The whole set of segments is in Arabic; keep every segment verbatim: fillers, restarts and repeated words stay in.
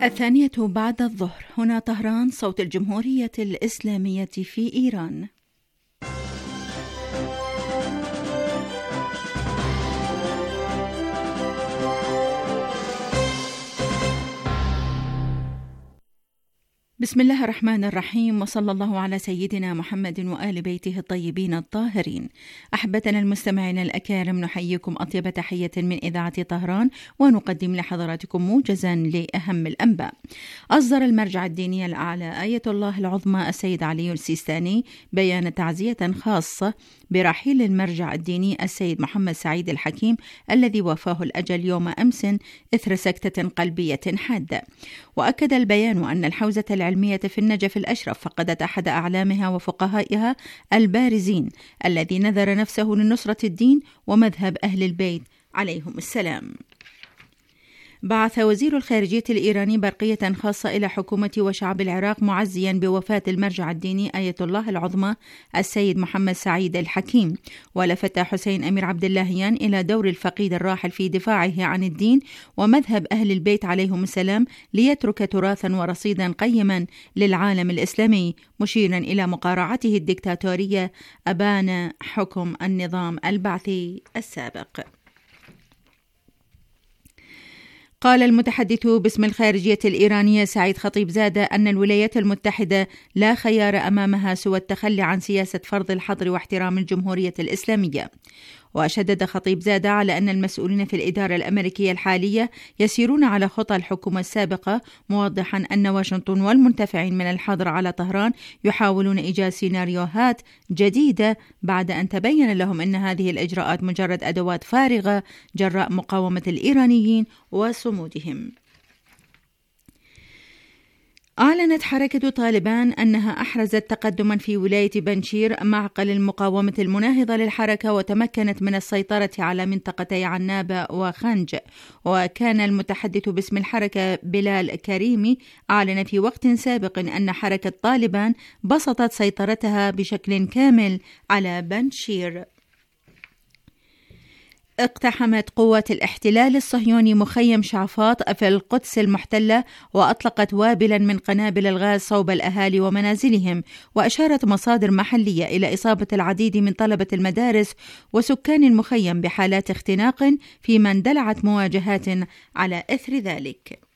الثانية بعد الظهر، هنا طهران، صوت الجمهورية الإسلامية في إيران. بسم الله الرحمن الرحيم، وصلى الله على سيدنا محمد وآل بيته الطيبين الطاهرين. أحبتنا المستمعين الأكارم، نحييكم أطيب تحية من إذاعة طهران، ونقدم لحضراتكم موجزا لأهم الأنباء. أصدر المرجع الديني الأعلى آية الله العظمى السيد علي السيستاني بيان تعزية خاصة برحيل المرجع الديني السيد محمد سعيد الحكيم الذي وافاه الأجل يوم أمس إثر سكتة قلبية حادة. وأكد البيان أن الحوزة العلمية في النجف الأشرف فقدت أحد أعلامها وفقهائها البارزين الذي نذر نفسه لنصرة الدين ومذهب أهل البيت عليهم السلام. بعث وزير الخارجية الإيراني برقية خاصة إلى حكومة وشعب العراق معزيا بوفاة المرجع الديني آية الله العظمى السيد محمد سعيد الحكيم، ولفت حسين أمير عبد اللهيان إلى دور الفقيد الراحل في دفاعه عن الدين ومذهب أهل البيت عليهم السلام ليترك تراثا ورصيدا قيما للعالم الإسلامي، مشيرا إلى مقارعته الدكتاتورية أبان حكم النظام البعثي السابق. قال المتحدث باسم الخارجية الإيرانية سعيد خطيبزادة أن الولايات المتحدة لا خيار أمامها سوى التخلي عن سياسة فرض الحظر واحترام الجمهورية الإسلامية. وشدد خطيبزادة على أن المسؤولين في الإدارة الأمريكية الحالية يسيرون على خطى الحكومة السابقة، موضحا أن واشنطن والمنتفعين من الحظر على طهران يحاولون إيجاد سيناريوهات جديدة بعد أن تبين لهم أن هذه الإجراءات مجرد أدوات فارغة جراء مقاومة الإيرانيين وصمودهم. أعلنت حركة طالبان أنها أحرزت تقدما في ولاية بنشير معقل المقاومة المناهضة للحركة، وتمكنت من السيطرة على منطقتي عنابة وخنج. وكان المتحدث باسم الحركة بلال كريمي أعلن في وقت سابق أن حركة طالبان بسطت سيطرتها بشكل كامل على بنشير. اقتحمت قوات الاحتلال الصهيوني مخيم شعفاط في القدس المحتلة، وأطلقت وابلا من قنابل الغاز صوب الأهالي ومنازلهم. وأشارت مصادر محلية إلى إصابة العديد من طلبة المدارس وسكان المخيم بحالات اختناق، فيما اندلعت مواجهات على إثر ذلك.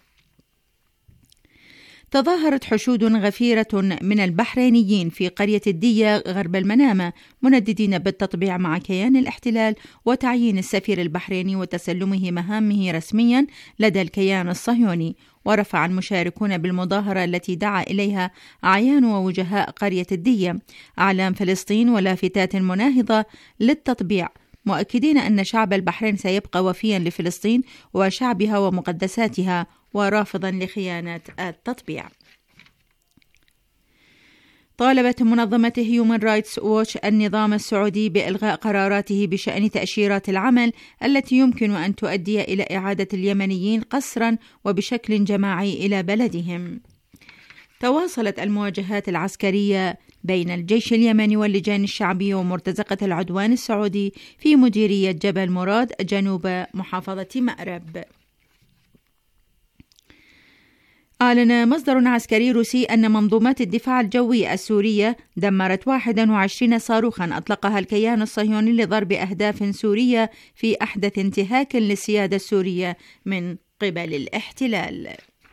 تظاهرت حشود غفيرة من البحرينيين في قرية الدية غرب المنامة منددين بالتطبيع مع كيان الاحتلال وتعيين السفير البحريني وتسلمه مهامه رسميا لدى الكيان الصهيوني. ورفع المشاركون بالمظاهرة التي دعا إليها أعيان ووجهاء قرية الدية أعلام فلسطين ولافتات مناهضة للتطبيع، مؤكدين أن شعب البحرين سيبقى وفيا لفلسطين وشعبها ومقدساتها ورافضا لخيانة التطبيع. طالبت منظمة هيومن رايتس ووتش النظام السعودي بإلغاء قراراته بشأن تأشيرات العمل التي يمكن أن تؤدي إلى إعادة اليمنيين قسرا وبشكل جماعي إلى بلدهم. تواصلت المواجهات العسكرية بين الجيش اليمني واللجان الشعبية ومرتزقة العدوان السعودي في مديرية جبل مراد جنوب محافظة مأرب. أعلن مصدر عسكري روسي أن منظومات الدفاع الجوي السورية دمرت واحد وعشرين صاروخا أطلقها الكيان الصهيوني لضرب أهداف سورية في أحدث انتهاك للسيادة السورية من قبل الاحتلال.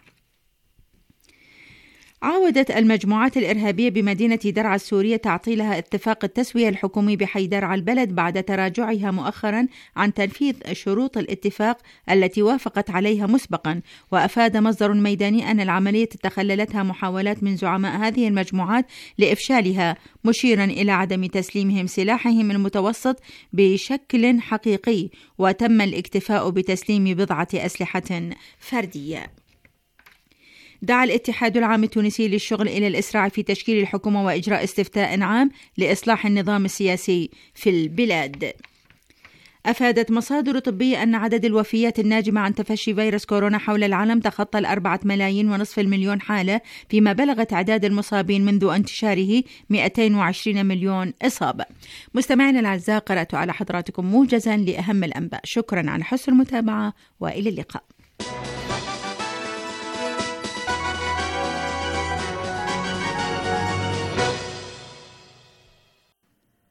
عاودت المجموعات الإرهابية بمدينة درعا السورية تعطيلها اتفاق التسوية الحكومي بحي درعا البلد بعد تراجعها مؤخرا عن تنفيذ شروط الاتفاق التي وافقت عليها مسبقا. وأفاد مصدر ميداني أن العملية تخللتها محاولات من زعماء هذه المجموعات لإفشالها، مشيرا إلى عدم تسليمهم سلاحهم المتوسط بشكل حقيقي، وتم الاكتفاء بتسليم بضعة أسلحة فردية. دعا الاتحاد العام التونسي للشغل إلى الإسراع في تشكيل الحكومة وإجراء استفتاء عام لإصلاح النظام السياسي في البلاد. أفادت مصادر طبية أن عدد الوفيات الناجمة عن تفشي فيروس كورونا حول العالم تخطى الأربعة ملايين ونصف المليون حالة، فيما بلغت أعداد المصابين منذ انتشاره مئتين وعشرين مليون إصابة. مستمعينا الأعزاء، قرأت على حضراتكم موجزا لأهم الأنباء. شكرا على حسن المتابعة وإلى اللقاء.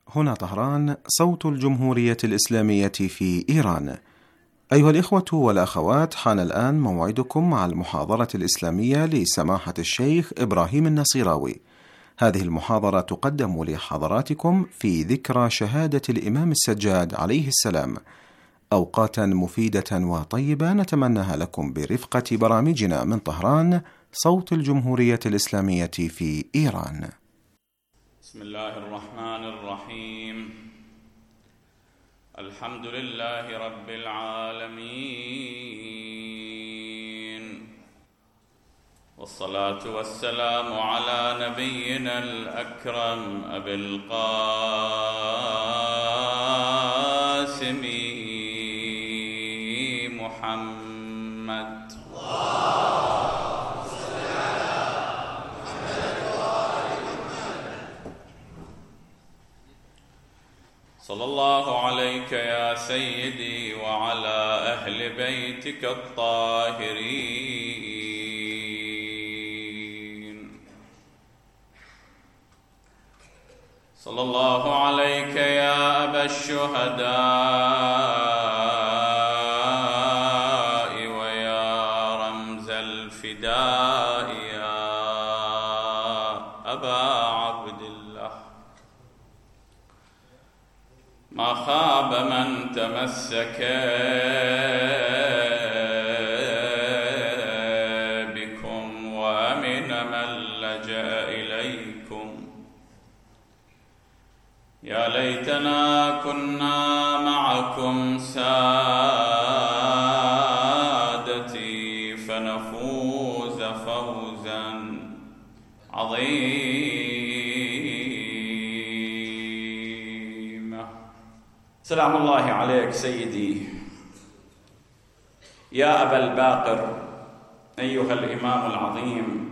هنا طهران، صوت الجمهورية الإسلامية في إيران. أيها الإخوة والأخوات، حان الآن موعدكم مع المحاضرة الإسلامية لسماحة الشيخ إبراهيم النصيراوي. هذه المحاضرة تقدم لحضراتكم في ذكرى شهادة الإمام السجاد عليه السلام. أوقاتا مفيدة وطيبة نتمناها لكم برفقة برامجنا من طهران، صوت الجمهورية الإسلامية في إيران. بسم الله الرحمن الرحيم. الحمد لله رب العالمين، والصلاة والسلام على نبينا الأكرم أبي القاسم محمد. صلى الله عليك يا سيدي وعلى أهل بيتك الطاهرين. صلى الله عليك يا أبا الشهداء ويا رمز الفداء يا أبا عبد الله. ما خاب من تمسك بكم وأمن من لجأ إليكم. يا ليتنا كنا معكم سادتي فنفوز فوزا عظيما. سلام الله عليك سيدي يا أبا الباقر، أيها الإمام العظيم،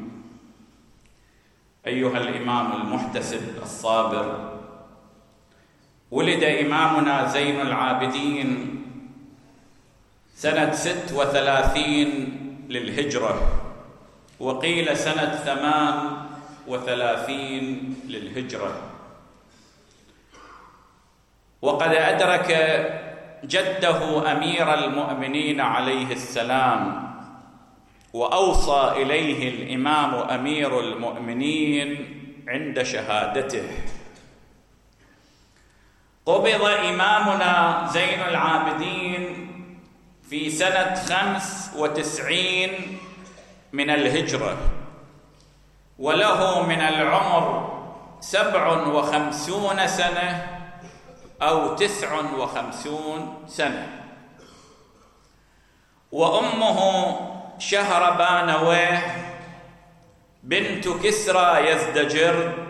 أيها الإمام المحتسب الصابر. ولد إمامنا زين العابدين سنة ست وثلاثين للهجرة، وقيل سنة ثمان وثلاثين للهجرة، وقد أدرك جده أمير المؤمنين عليه السلام، وأوصى إليه الإمام أمير المؤمنين عند شهادته. قبض إمامنا زين العابدين في سنة خمس وتسعين من الهجرة، وله من العمر سبع وخمسون سنة أو تسع وخمسون سنة. وأمه شهربانويه بنت كسرى يزدجرد،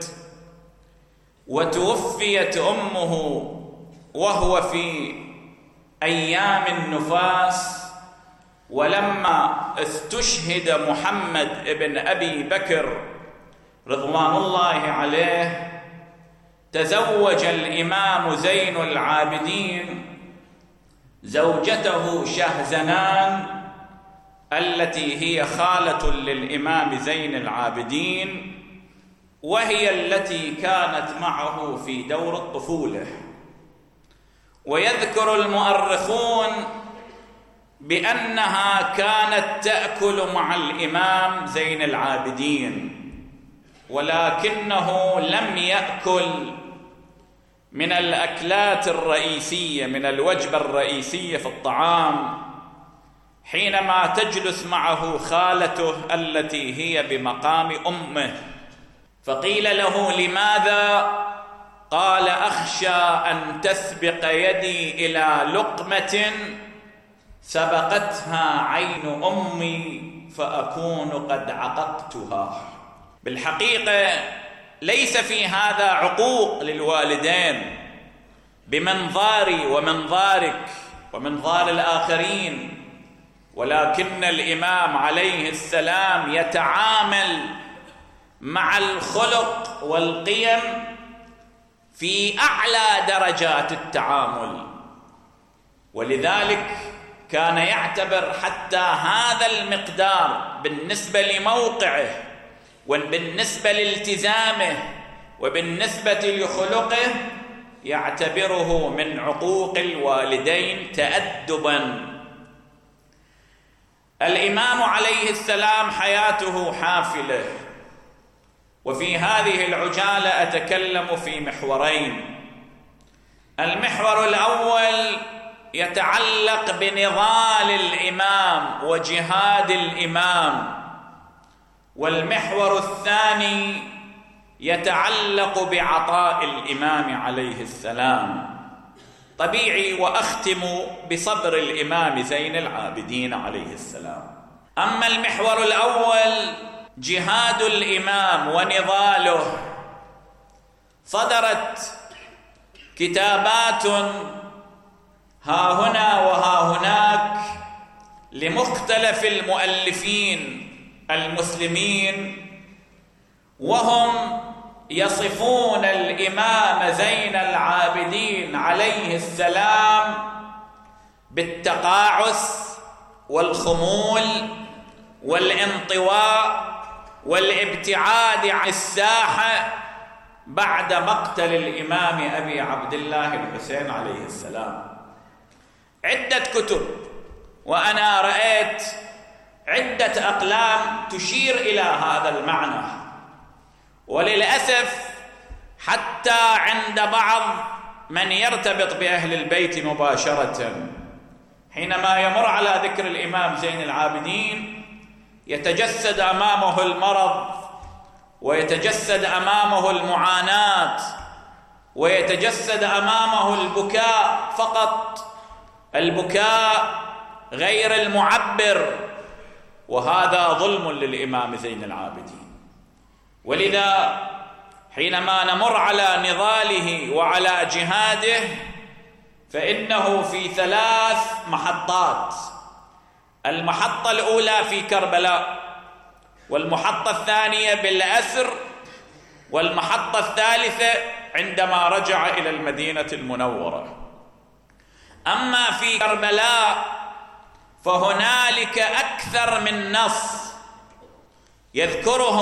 وتوفيت أمه وهو في أيام النفاس. ولما استشهد محمد ابن أبي بكر رضوان الله عليه، تزوج الإمام زين العابدين زوجته شهزنان التي هي خالة للإمام زين العابدين، وهي التي كانت معه في دور الطفولة. ويذكر المؤرخون بأنها كانت تأكل مع الإمام زين العابدين، ولكنه لم يأكل من الأكلات الرئيسية، من الوجبة الرئيسية في الطعام، حينما تجلس معه خالته التي هي بمقام أمه. فقيل له: لماذا؟ قال: أخشى أن تسبق يدي إلى لقمة سبقتها عين أمي فأكون قد عققتها. بالحقيقة ليس في هذا عقوق للوالدين بمنظاري ومنظارك ومنظار الآخرين، ولكن الإمام عليه السلام يتعامل مع الخلق والقيم في أعلى درجات التعامل، ولذلك كان يعتبر حتى هذا المقدار بالنسبة لموقعه وبالنسبة لالتزامه وبالنسبة لخلقه يعتبره من عقوق الوالدين تأدبا. الإمام عليه السلام حياته حافلة، وفي هذه العجالة أتكلم في محورين. المحور الأول يتعلق بنضال الإمام وجهاد الإمام، والمحور الثاني يتعلق بعطاء الإمام عليه السلام. طبيعي وأختم بصبر الإمام زين العابدين عليه السلام. أما المحور الأول جهاد الإمام ونضاله، صدرت كتابات ها هنا وها هناك لمختلف المؤلفين المسلمين، وهم يصفون الإمام زين العابدين عليه السلام بالتقاعس والخمول والانطواء والابتعاد عن الساحة بعد مقتل الإمام أبي عبد الله الحسين عليه السلام. عدة كتب، وأنا رأيت عدة أقلام تشير إلى هذا المعنى، وللأسف حتى عند بعض من يرتبط بأهل البيت مباشرة حينما يمر على ذكر الإمام زين العابدين يتجسد أمامه المرض، ويتجسد أمامه المعاناة، ويتجسد أمامه البكاء فقط، البكاء غير المعبر، وهذا ظلم للإمام زين العابدين. ولذا حينما نمر على نضاله وعلى جهاده فإنه في ثلاث محطات. المحطة الأولى في كربلاء، والمحطة الثانية بالأسر، والمحطة الثالثة عندما رجع إلى المدينة المنورة. أما في كربلاء فهنالك أكثر من نص يذكره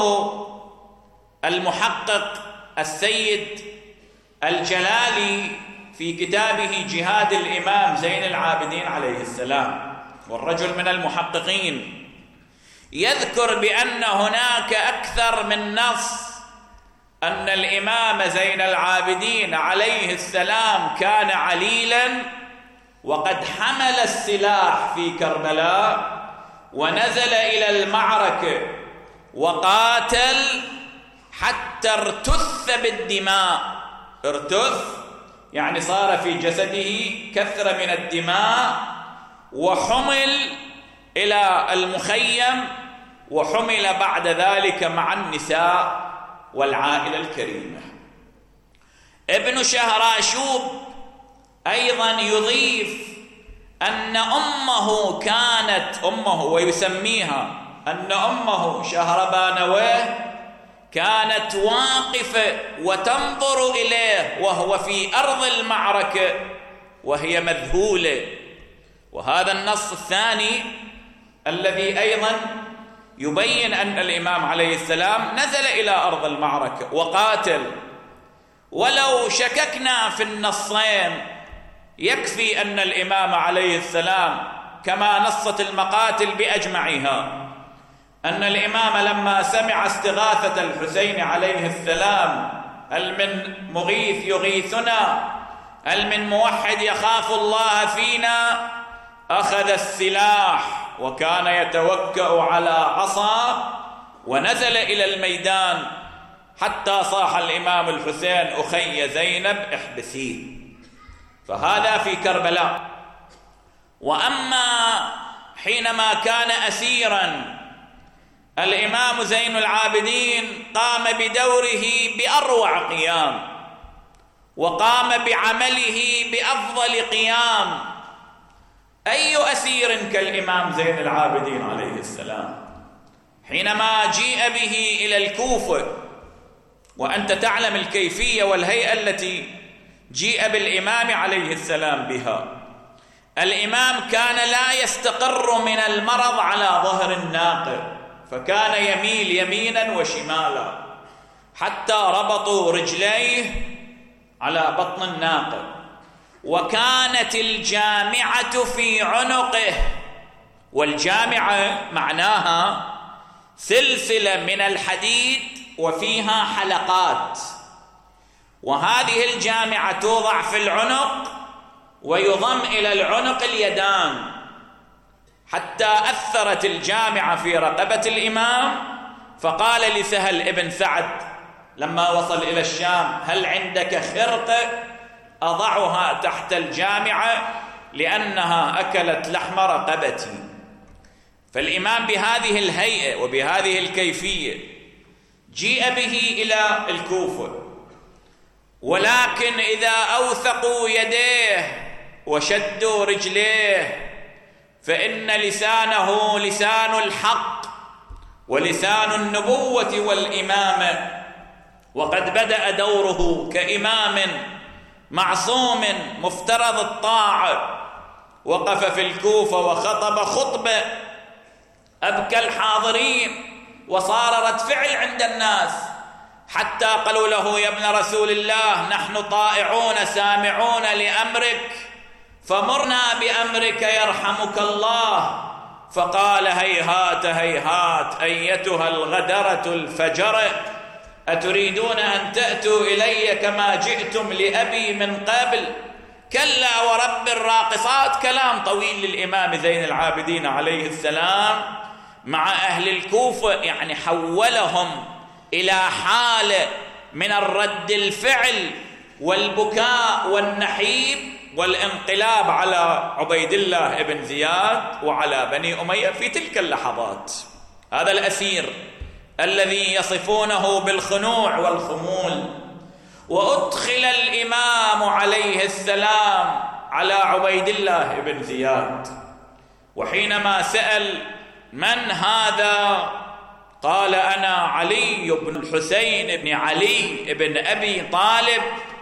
المحقق السيد الجلالي في كتابه جهاد الإمام زين العابدين عليه السلام، والرجل من المحققين، يذكر بأن هناك أكثر من نص أن الإمام زين العابدين عليه السلام كان عليلا وقد حمل السلاح في كربلاء ونزل إلى المعركة وقاتل حتى ارتث بالدماء. ارتث يعني صار في جسده كثرة من الدماء، وحمل إلى المخيم، وحمل بعد ذلك مع النساء والعائلة الكريمة. ابن شهراشوب أيضا يضيف أن أمه كانت أمه ويسميها أن أمه شهربانويه كانت واقفة وتنظر إليه وهو في أرض المعركة وهي مذهولة. وهذا النص الثاني الذي أيضا يبين أن الإمام عليه السلام نزل إلى أرض المعركة وقاتل. ولو شككنا في النصين يكفي أن الإمام عليه السلام كما نصت المقاتل بأجمعها أن الإمام لما سمع استغاثة الحسين عليه السلام هل من مغيث يغيثنا، هل من موحد يخاف الله فينا، أخذ السلاح وكان يتوكأ على عصا ونزل إلى الميدان حتى صاح الإمام الحسين أخي زينب احبسيه. فهذا في كربلاء. وأما حينما كان أسيرا الإمام زين العابدين قام بدوره بأروع قيام، وقام بعمله بأفضل قيام. أي أسير كالإمام زين العابدين عليه السلام حينما جيء به إلى الكوفة، وأنت تعلم الكيفية والهيئة التي جيء بالإمام عليه السلام بها. الإمام كان لا يستقر من المرض على ظهر الناقة، فكان يميل يمينا وشمالا حتى ربطوا رجليه على بطن الناقة، وكانت الجامعة في عنقه. والجامعة معناها سلسلة من الحديد وفيها حلقات، وهذه الجامعة توضع في العنق ويضم إلى العنق اليدان، حتى أثرت الجامعة في رقبة الإمام. فقال لسهل ابن سعد لما وصل إلى الشام: هل عندك خرقة أضعها تحت الجامعة لأنها أكلت لحم رقبتي؟ فالإمام بهذه الهيئة وبهذه الكيفية جيء به إلى الكوفة، ولكن إذا أوثقوا يديه وشدوا رجليه فإن لسانه لسان الحق ولسان النبوة والإمامة، وقد بدأ دوره كإمام معصوم مفترض الطاعة. وقف في الكوفة وخطب خطبة أبكى الحاضرين وصار رد فعل عند الناس، حتى قالوا له: يا ابن رسول الله، نحن طائعون سامعون لأمرك، فمرنا بأمرك يرحمك الله. فقال: هيهات هيهات أيتها الغدرة الفجرة، أتريدون أن تأتوا إلي كما جئتم لأبي من قبل؟ كلا ورب الراقصات. كلام طويل للإمام زين العابدين عليه السلام مع أهل الكوفة، يعني حولهم إلى حالة من الرد الفعل والبكاء والنحيب والانقلاب على عبيد الله بن زياد وعلى بني أمية في تلك اللحظات. هذا الأسير الذي يصفونه بالخنوع والخمول، وأدخل الإمام عليه السلام على عبيد الله بن زياد، وحينما سأل: من هذا؟ قال: أنا علي بن الحسين بن علي بن أبي طالب،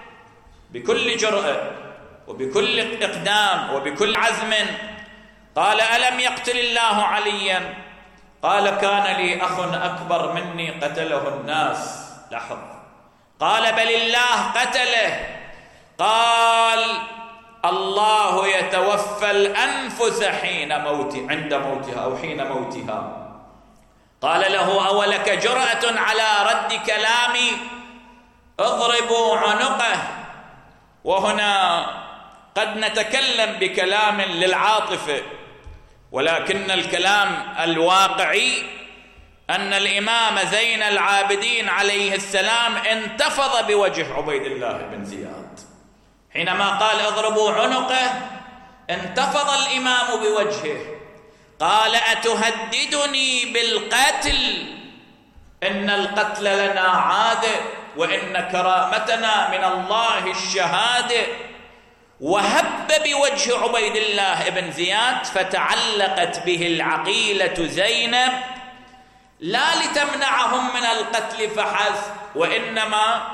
بكل جرأة وبكل إقدام وبكل عزم. قال: ألم يقتل الله عليا؟ قال: كان لي أخ أكبر مني قتله الناس. لاحظ، قال: بل الله قتله. قال: الله يتوفى الأنفس حين موت عند موتها أو حين موتها. قال له: أولك جرأة على رد كلامي؟ اضربوا عنقه. وهنا قد نتكلم بكلام للعاطفة، ولكن الكلام الواقعي أن الإمام زين العابدين عليه السلام انتفض بوجه عبيد الله بن زياد. حينما قال: اضربوا عنقه، انتفض الإمام بوجهه. قال: أتهددني بالقتل؟ إن القتل لنا عادة، وإن كرامتنا من الله الشهادة. وهب بوجه عبيد الله بن زياد، فتعلقت به العقيلة زينب، لا لتمنعهم من القتل فحسب، وإنما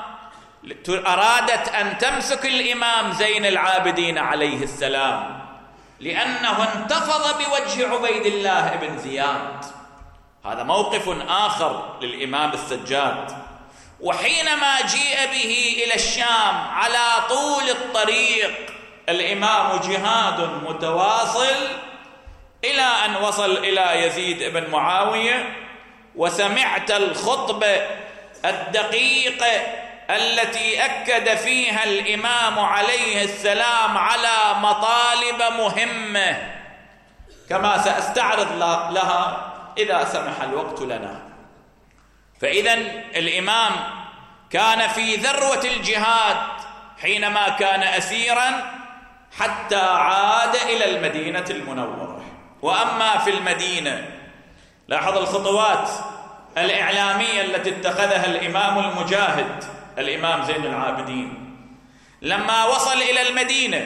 أرادت أن تمسك الإمام زين العابدين عليه السلام، لأنه انتفض بوجه عبيد الله بن زياد. هذا موقف آخر للإمام السجاد. وحينما جيء به إلى الشام على طول الطريق الإمام جهاد متواصل إلى أن وصل إلى يزيد بن معاوية، وسمعت الخطبة الدقيقة التي أكد فيها الإمام عليه السلام على مطالب مهمة، كما سأستعرض لها إذا سمح الوقت لنا. فإذا الإمام كان في ذروة الجهاد حينما كان أسيرا حتى عاد إلى المدينة المنورة. وأما في المدينة، لاحظ الخطوات الإعلامية التي اتخذها الإمام المجاهد الإمام زين العابدين. لما وصل إلى المدينة،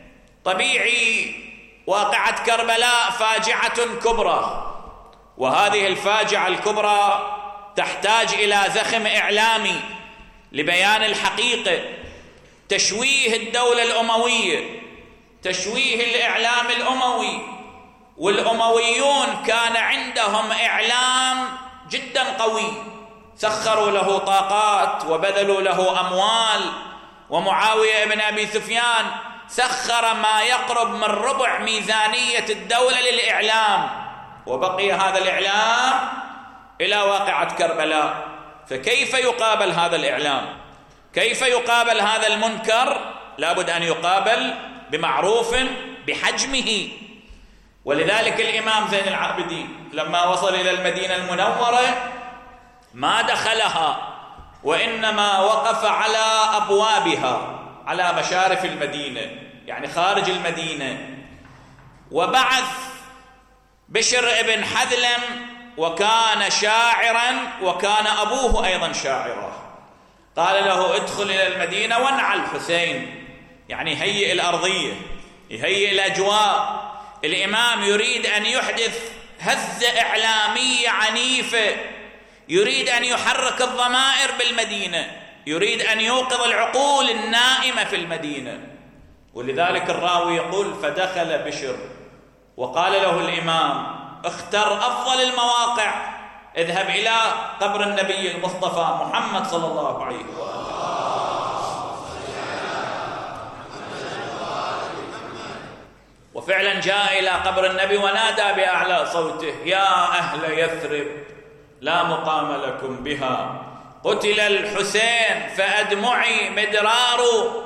طبيعي واقعة كربلاء فاجعة كبرى، وهذه الفاجعة الكبرى تحتاج إلى زخم إعلامي لبيان الحقيقة، تشويه الدولة الأموية، تشويه الإعلام الأموي. والأمويون كان عندهم إعلام جدا قوي، سخروا له طاقات وبذلوا له أموال ومعاوية بن أبي سفيان سخر ما يقرب من ربع ميزانية الدولة للإعلام، وبقي هذا الإعلام إلى واقعة كربلاء. فكيف يقابل هذا الإعلام؟ كيف يقابل هذا المنكر؟ لابد أن يقابل بمعروف بحجمه. ولذلك الإمام زين العابدين لما وصل إلى المدينة المنورة ما دخلها، وإنما وقف على أبوابها، على مشارف المدينة، يعني خارج المدينة. وبعث بشر ابن حذلم، وكان شاعرا وكان أبوه أيضا شاعرا، قال له ادخل إلى المدينة وانعى الحسين، يعني هيئ الأرضية، يهيئ الأجواء. الإمام يريد أن يحدث هزة إعلامية عنيفة، يريد أن يحرك الضمائر بالمدينة، يريد أن يوقظ العقول النائمة في المدينة. ولذلك الراوي يقول فدخل بشر وقال له الإمام اختر أفضل المواقع، اذهب إلى قبر النبي المصطفى محمد صلى الله عليه وآله. وفعلا جاء إلى قبر النبي ونادى بأعلى صوته يا أهل يثرب لا مقام لكم بها، قتل الحسين فأدمعي مدرار.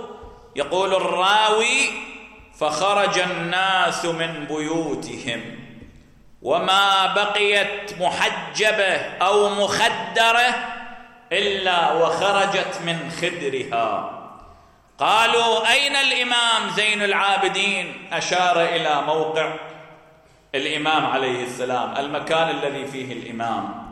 يقول الراوي فخرج الناس من بيوتهم وما بقيت محجبة أو مخدرة إلا وخرجت من خدرها. قالوا أين الإمام زين العابدين؟ أشار إلى موقع الإمام عليه السلام، المكان الذي فيه الإمام،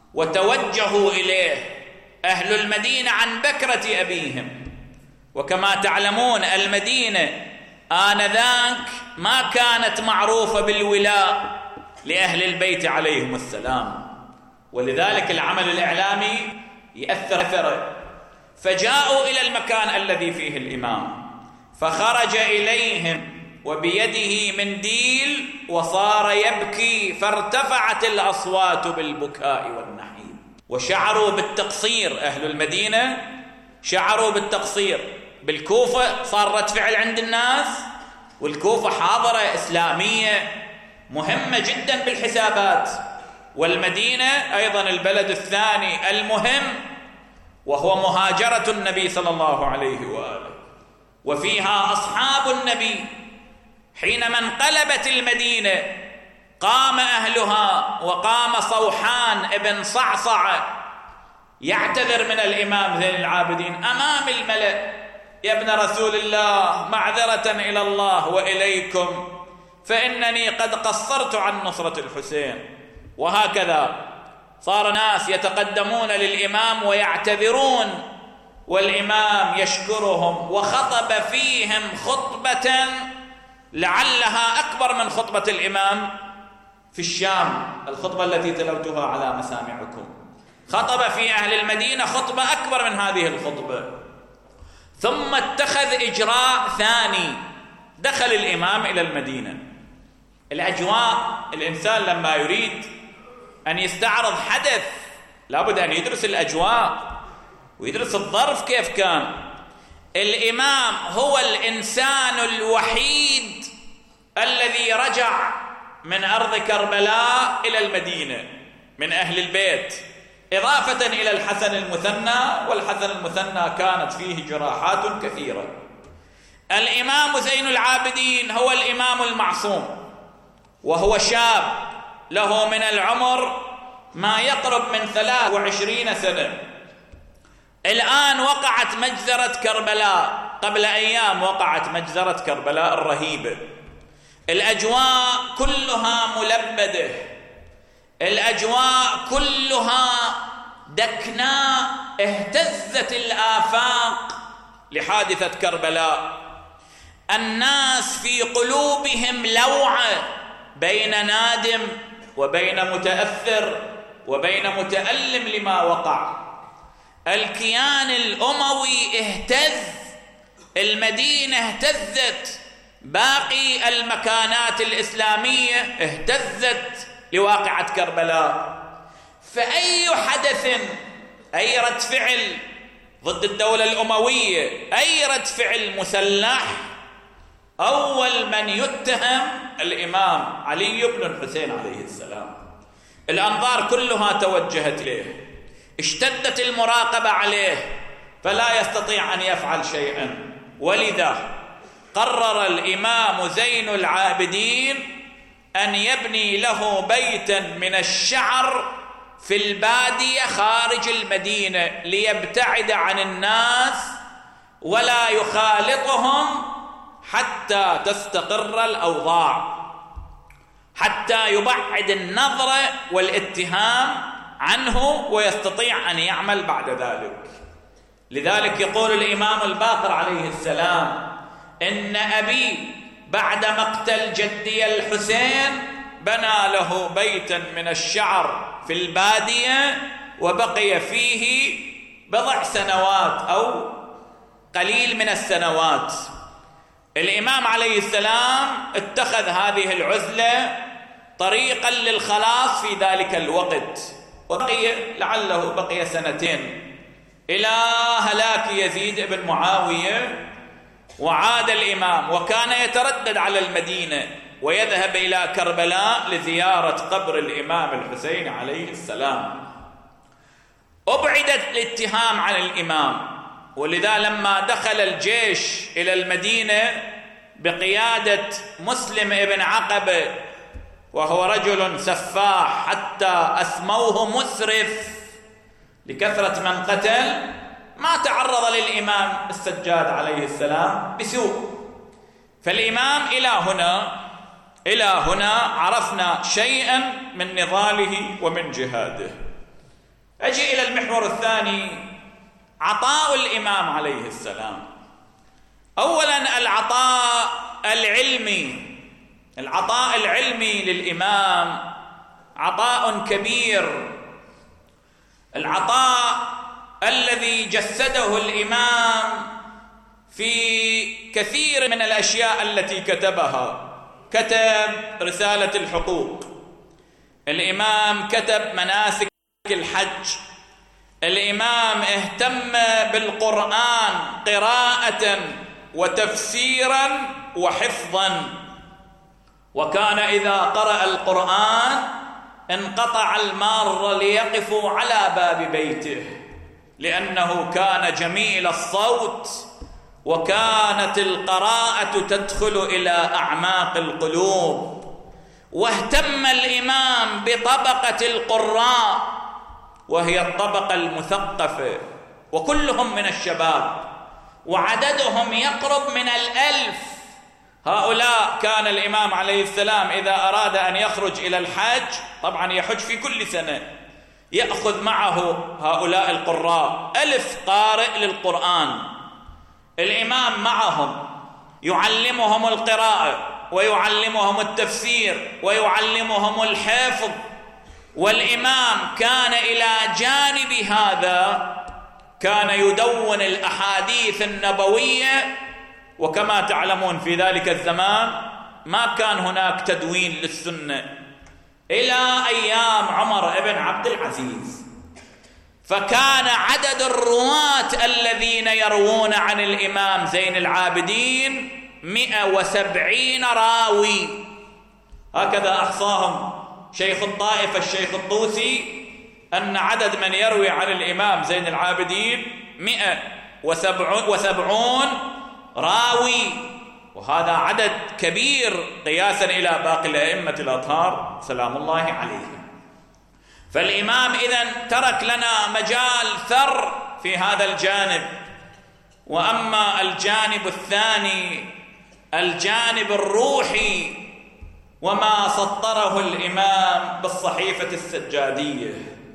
وتوجهوا إليه أهل المدينة عن بكرة أبيهم. وكما تعلمون المدينة آنذاك ما كانت معروفة بالولاء لأهل البيت عليهم السلام، ولذلك العمل الإعلامي يأثر أثره. فجاءوا إلى المكان الذي فيه الإمام، فخرج إليهم وبيده منديل وصار يبكي، فارتفعت الأصوات بالبكاء والنحيب، وشعروا بالتقصير. أهل المدينة شعروا بالتقصير. بالكوفة صار رد فعل عند الناس، والكوفة حاضرة إسلامية مهمة جدا بالحسابات، والمدينة أيضا البلد الثاني المهم وهو مهاجرة النبي صلى الله عليه وآله، وفيها أصحاب النبي. حينما انقلبت المدينة قام أهلها، وقام صوحان ابن صعصع يعتذر من الإمام زين العابدين أمام الملأ: يا ابن رسول الله معذرة إلى الله وإليكم، فإنني قد قصرت عن نصرة الحسين. وهكذا صار ناس يتقدمون للإمام ويعتذرون، والإمام يشكرهم، وخطب فيهم خطبة لعلها أكبر من خطبة الإمام في الشام، الخطبة التي تلوتها على مسامعكم. خطب في أهل المدينة خطبة أكبر من هذه الخطبة. ثم اتخذ إجراء ثاني، دخل الإمام إلى المدينة. الأجواء، الإنسان لما يريد أن يستعرض حدث لابد أن يدرس الأجواء ويدرس الظرف كيف كان. الإمام هو الإنسان الوحيد الذي رجع من أرض كربلاء إلى المدينة من أهل البيت، إضافة إلى الحسن المثنى، والحسن المثنى كانت فيه جراحات كثيرة. الإمام زين العابدين هو الإمام المعصوم، وهو شاب له من العمر ما يقرب من ثلاث وعشرين سنة. الآن وقعت مجزرة كربلاء، قبل أيام وقعت مجزرة كربلاء الرهيبة. الأجواء كلها ملبدة، الأجواء كلها دكناء، اهتزت الآفاق لحادثة كربلاء. الناس في قلوبهم لوعة بين نادم وبين متأثر وبين متألم لما وقع. الكيان الأموي اهتز، المدينة اهتزت، باقي المكانات الإسلامية اهتزت لواقعة كربلاء. فأي حدث، أي رد فعل ضد الدولة الأموية أي رد فعل مسلح، أول من يتهم الإمام علي بن الحسين عليه السلام. الأنظار كلها توجهت إليه، اشتدت المراقبة عليه، فلا يستطيع أن يفعل شيئا. ولذا قرر الإمام زين العابدين أن يبني له بيتا من الشعر في البادية خارج المدينة ليبتعد عن الناس ولا يخالطهم حتى تستقر الأوضاع، حتى يبعد النظر والاتهام عنه ويستطيع أن يعمل بعد ذلك. لذلك يقول الإمام الباقر عليه السلام: إن أبي بعد مقتل جدي الحسين بنى له بيتا من الشعر في البادية وبقي فيه بضع سنوات أو قليل من السنوات. الإمام عليه السلام اتخذ هذه العزلة طريقا للخلاص في ذلك الوقت، وبقي لعله بقي سنتين إلى هلاك يزيد بن معاوية، وعاد الإمام وكان يتردد على المدينة ويذهب إلى كربلاء لزيارة قبر الإمام الحسين عليه السلام. أبعدت الاتهام عن الإمام، ولذا لما دخل الجيش إلى المدينة بقيادة مسلم بن عقبة وهو رجل سفاح حتى أسموه مسرف لكثرة من قتل، ما تعرض للإمام السجاد عليه السلام بسوء. فالإمام إلى هنا إلى هنا عرفنا شيئا من نضاله ومن جهاده. أجي إلى المحور الثاني، عطاء الإمام عليه السلام. أولا العطاء العلمي، العطاء العلمي للإمام عطاء كبير، العطاء الذي جسده الإمام في كثير من الأشياء التي كتبها. كتب رسالة الحقوق، الإمام كتب مناسك الحج، الإمام اهتم بالقرآن قراءة وتفسيرا وحفظا، وكان إذا قرأ القرآن انقطع المار ليقفوا على باب بيته، لأنه كان جميل الصوت وكانت القراءة تدخل إلى أعماق القلوب. واهتم الإمام بطبقة القراء وهي الطبقة المثقفة، وكلهم من الشباب وعددهم يقرب من الألف. هؤلاء كان الإمام عليه السلام إذا أراد أن يخرج إلى الحج، طبعا يحج في كل سنة، يأخذ معه هؤلاء القراء، ألف قارئ للقرآن. الإمام معهم يعلمهم القراءة ويعلمهم التفسير ويعلمهم الحفظ. والإمام كان إلى جانب هذا كان يدون الأحاديث النبوية، وكما تعلمون في ذلك الزمان ما كان هناك تدوين للسنة إلى أيام عمر بن عبد العزيز، فكان عدد الرواة الذين يروون عن الإمام زين العابدين مئة وسبعين راوي، هكذا أحصاهم شيخ الطائفة الشيخ الطوسي، أن عدد من يروي عن الإمام زين العابدين مئة وسبعون راوي، وهذا عدد كبير قياسا إلى باقي الأئمة الأطهار سلام الله عليهم. فالإمام إذن ترك لنا مجال ثر في هذا الجانب. وأما الجانب الثاني الجانب الروحي، وما سطره الإمام بالصحيفة السجادية.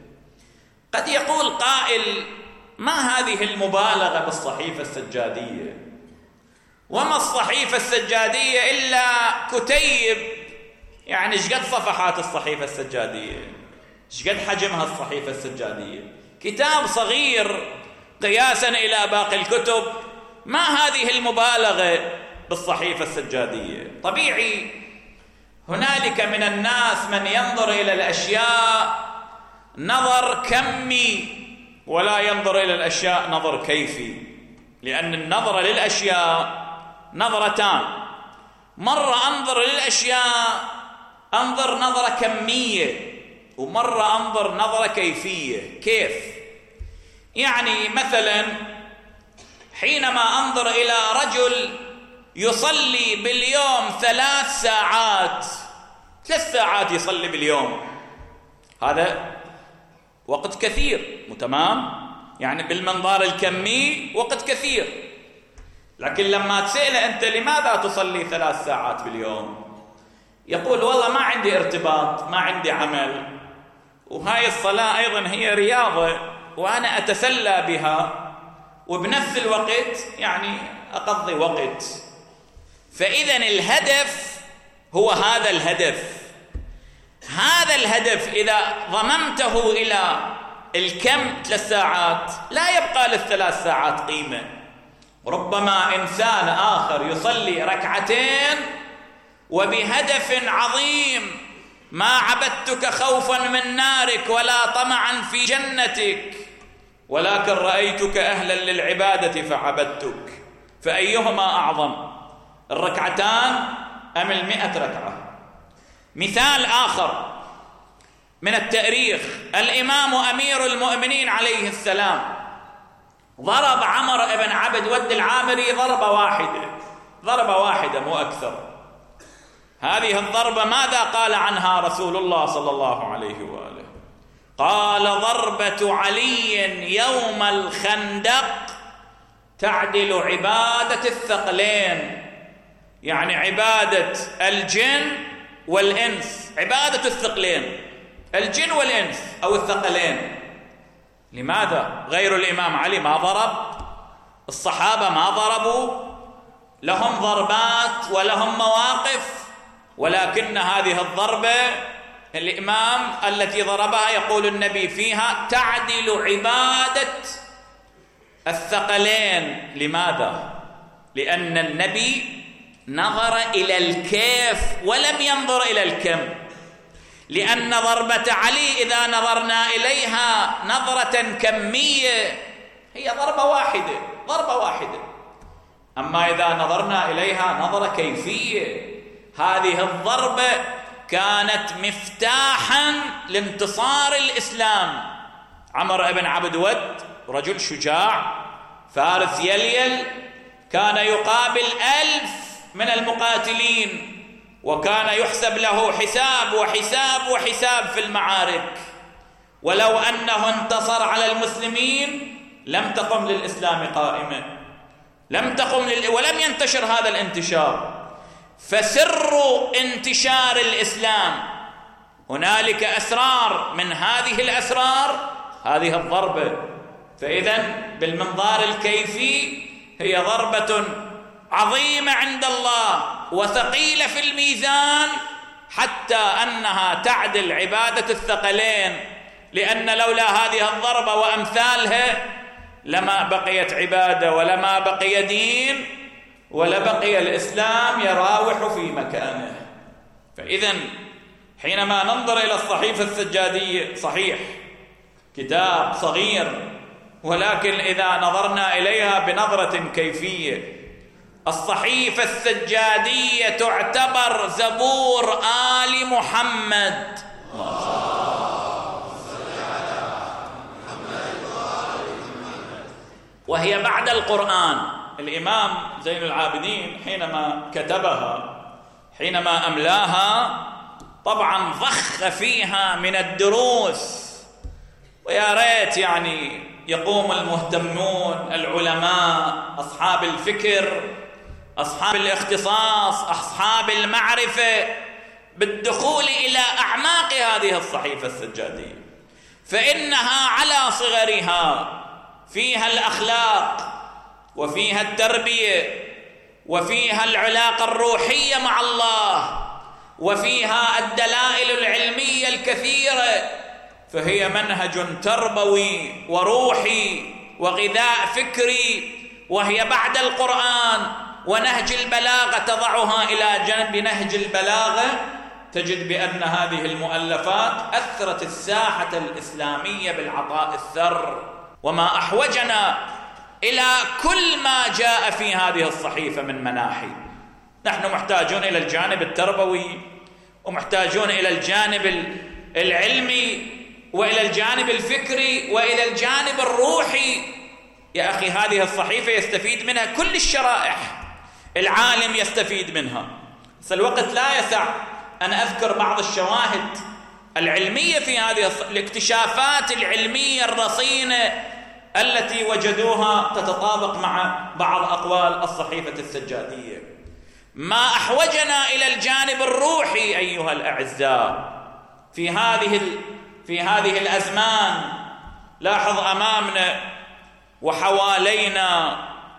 قد يقول قائل: ما هذه المبالغة بالصحيفة السجادية؟ وما الصحيفة السجادية إلا كتيب، يعني ايش قد صفحات الصحيفة السجادية؟ ايش قد حجمها الصحيفة السجادية؟ كتاب صغير قياسا إلى باقي الكتب. ما هذه المبالغة بالصحيفة السجادية؟ طبيعي هنالك من الناس من ينظر إلى الأشياء نظر كمي ولا ينظر إلى الأشياء نظر كيفي، لأن النظر للأشياء نظرتان: مرة أنظر للأشياء أنظر نظرة كمية، ومرة أنظر نظرة كيفية. كيف؟ يعني مثلا حينما أنظر إلى رجل يصلي باليوم ثلاث ساعات ثلاث ساعات يصلي باليوم، هذا وقت كثير، تمام؟ يعني بالمنظار الكمي وقت كثير. لكن لما تسأله أنت لماذا تصلي ثلاث ساعات باليوم؟ يقول والله ما عندي ارتباط، ما عندي عمل، وهاي الصلاة أيضا هي رياضة وأنا أتسلى بها، وبنفس الوقت يعني أقضي وقت. فإذن الهدف هو هذا الهدف. هذا الهدف إذا ضممته إلى الكم ثلاث ساعات لا يبقى للثلاث ساعات قيمة. ربما إنسان آخر يصلي ركعتين وبهدف عظيم: ما عبدتك خوفا من نارك ولا طمعا في جنتك، ولكن رأيتك أهلا للعبادة فعبدتك. فأيهما أعظم، الركعتان أم المئة ركعة؟ مثال آخر من التاريخ: الإمام أمير المؤمنين عليه السلام ضرب عمر بن عبد ود العامري ضربة واحدة، ضربة واحدة مو أكثر. هذه الضربة ماذا قال عنها رسول الله صلى الله عليه وآله؟ قال: ضربة علي يوم الخندق تعدل عبادة الثقلين، يعني عبادة الجن والإنس، عبادة الثقلين، الجن والإنس أو الثقلين. لماذا؟ غير الإمام علي ما ضرب، الصحابة ما ضربوا، لهم ضربات ولهم مواقف، ولكن هذه الضربة الإمام التي ضربها يقول النبي فيها تعدل عبادة الثقلين. لماذا؟ لأن النبي نظر إلى الكيف ولم ينظر إلى الكم. لأن ضربة علي إذا نظرنا إليها نظرة كمية هي ضربة واحدة، ضربة واحدة. أما إذا نظرنا إليها نظرة كيفية، هذه الضربة كانت مفتاحا لانتصار الإسلام. عمر بن عبد ود رجل شجاع، فارس يليل، كان يقابل ألف من المقاتلين، وكان يحسب له حساب وحساب وحساب في المعارك، ولو أنه انتصر على المسلمين لم تقم للإسلام قائمة، لم تقم لل... ولم ينتشر هذا الانتشار. فسر انتشار الإسلام هنالك أسرار، من هذه الأسرار هذه الضربة. فإذن بالمنظار الكيفي هي ضربة عظيمة عند الله وثقيلة في الميزان، حتى أنها تعدل عبادة الثقلين، لأن لولا هذه الضربة وأمثالها لما بقيت عبادة ولما بقي دين ولبقي الإسلام يراوح في مكانه. فإذن حينما ننظر إلى الصحيفة السجادية، صحيح كتاب صغير، ولكن إذا نظرنا إليها بنظرة كيفية، الصحيفة السجادية تعتبر زبور آل محمد، وهي بعد القرآن. الإمام زين العابدين حينما كتبها، حينما أملاها، طبعا ضخ فيها من الدروس، ويا ريت يعني يقوم المهتمون، العلماء، أصحاب الفكر، أصحاب الاختصاص، أصحاب المعرفة، بالدخول إلى أعماق هذه الصحيفة السجادية، فإنها على صغرها فيها الأخلاق، وفيها التربية، وفيها العلاقة الروحية مع الله، وفيها الدلائل العلمية الكثيرة. فهي منهج تربوي وروحي وغذاء فكري، وهي بعد القرآن. ونهج البلاغة تضعها إلى جنب نهج البلاغة، تجد بأن هذه المؤلفات أثرت الساحة الإسلامية بالعطاء الثر. وما أحوجنا إلى كل ما جاء في هذه الصحيفة من مناحي. نحن محتاجون إلى الجانب التربوي، ومحتاجون إلى الجانب العلمي، وإلى الجانب الفكري، وإلى الجانب الروحي. يا أخي هذه الصحيفة يستفيد منها كل الشرائح، العالم يستفيد منها. بس الوقت لا يسع أن أذكر بعض الشواهد العلمية في هذه الاكتشافات العلمية الرصينة التي وجدوها تتطابق مع بعض أقوال الصحيفة السجادية. ما أحوجنا إلى الجانب الروحي أيها الأعزاء في هذه في هذه الأزمان. لاحظ أمامنا وحوالينا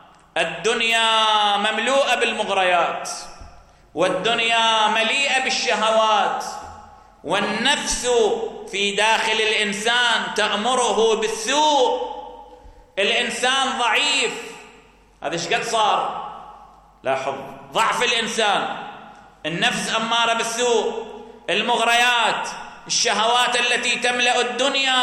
الدنيا مملوءة بالمغريات، والدنيا مليئة بالشهوات، والنفس في داخل الإنسان تأمره بالسوء. الإنسان ضعيف. هذا ايش قد صار؟ لاحظ ضعف الإنسان، النفس أمارة بالسوء، المغريات، الشهوات التي تملأ الدنيا،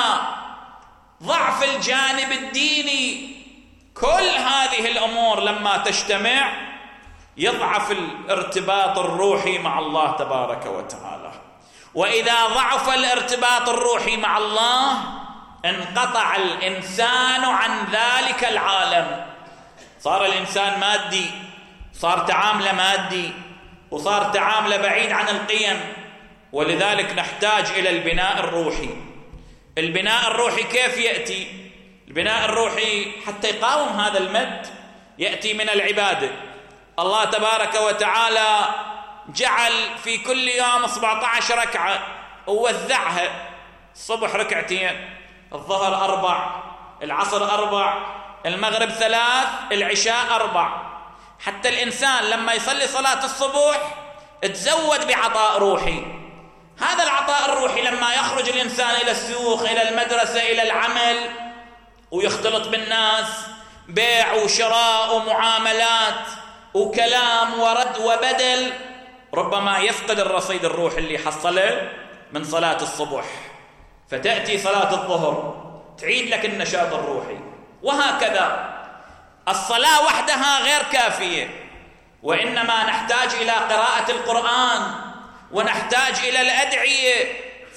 ضعف الجانب الديني. كل هذه الأمور لما تجتمع يضعف الارتباط الروحي مع الله تبارك وتعالى. وإذا ضعف الارتباط الروحي مع الله انقطع الإنسان عن ذلك العالم. صار الإنسان مادي، صار تعامله مادي، وصار تعامله بعيد عن القيم. ولذلك نحتاج إلى البناء الروحي. البناء الروحي كيف يأتي؟ البناء الروحي حتى يقاوم هذا المد يأتي من العبادة. الله تبارك وتعالى جعل في كل يوم سبعة عشر ركعة ووزعها: الصبح ركعتين، الظهر أربع، العصر أربع، المغرب ثلاث، العشاء أربع. حتى الإنسان لما يصلي صلاة الصبح تزود بعطاء روحي. هذا العطاء الروحي لما يخرج الإنسان إلى السوق، إلى المدرسة، إلى العمل، ويختلط بالناس، بيع وشراء ومعاملات وكلام ورد وبدل، ربما يفقد الرصيد الروحي اللي حصله من صلاة الصبح، فتأتي صلاة الظهر تعيد لك النشاط الروحي. وهكذا الصلاة وحدها غير كافية، وإنما نحتاج إلى قراءة القرآن، ونحتاج إلى الأدعية.